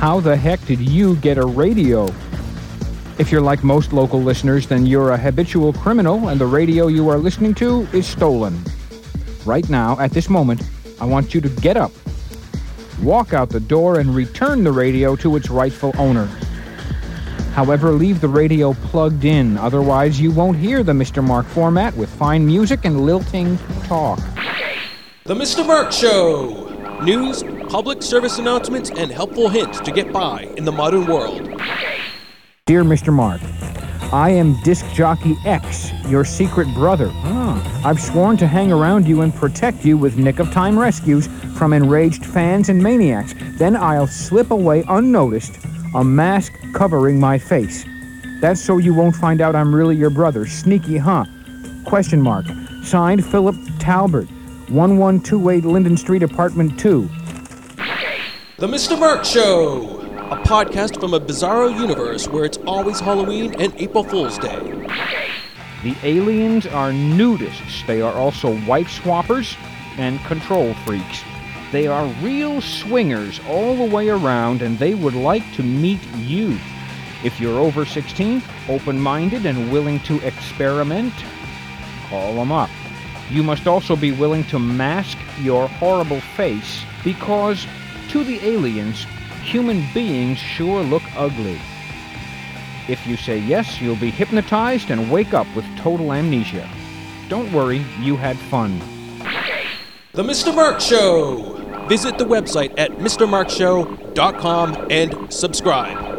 How the heck did you get a radio? If you're like most local listeners, then you're a habitual criminal and the radio you are listening to is stolen. Right now, at this moment, I want you to get up, walk out the door, and return the radio to its rightful owner. However, leave the radio plugged in, otherwise you won't hear the Mr. Mark format with fine music and lilting talk. The Mr. Mark Show! News, public service announcements, and helpful hints to get by in the modern world. Dear Mr. Mark, I am Disc Jockey X, your secret brother. I've sworn to hang around you and protect you with nick-of-time rescues from enraged fans and maniacs. Then I'll slip away unnoticed, a mask covering my face. That's so you won't find out I'm really your brother. Sneaky, huh? Question mark. Signed, Philip Talbert, 1128 Linden Street, Apartment 2. The Mr. Mark Show! A podcast from a bizarro universe where it's always Halloween and April Fool's Day. The aliens are nudists. They are also wife swappers and control freaks. They are real swingers all the way around, and they would like to meet you. If you're over 16, open-minded and willing to experiment, call them up. You must also be willing to mask your horrible face because, to the aliens, human beings sure look ugly. If you say yes, you'll be hypnotized and wake up with total amnesia. Don't worry, you had fun. The Mr. Mark Show! Visit the website at mrmarkshow.com and subscribe.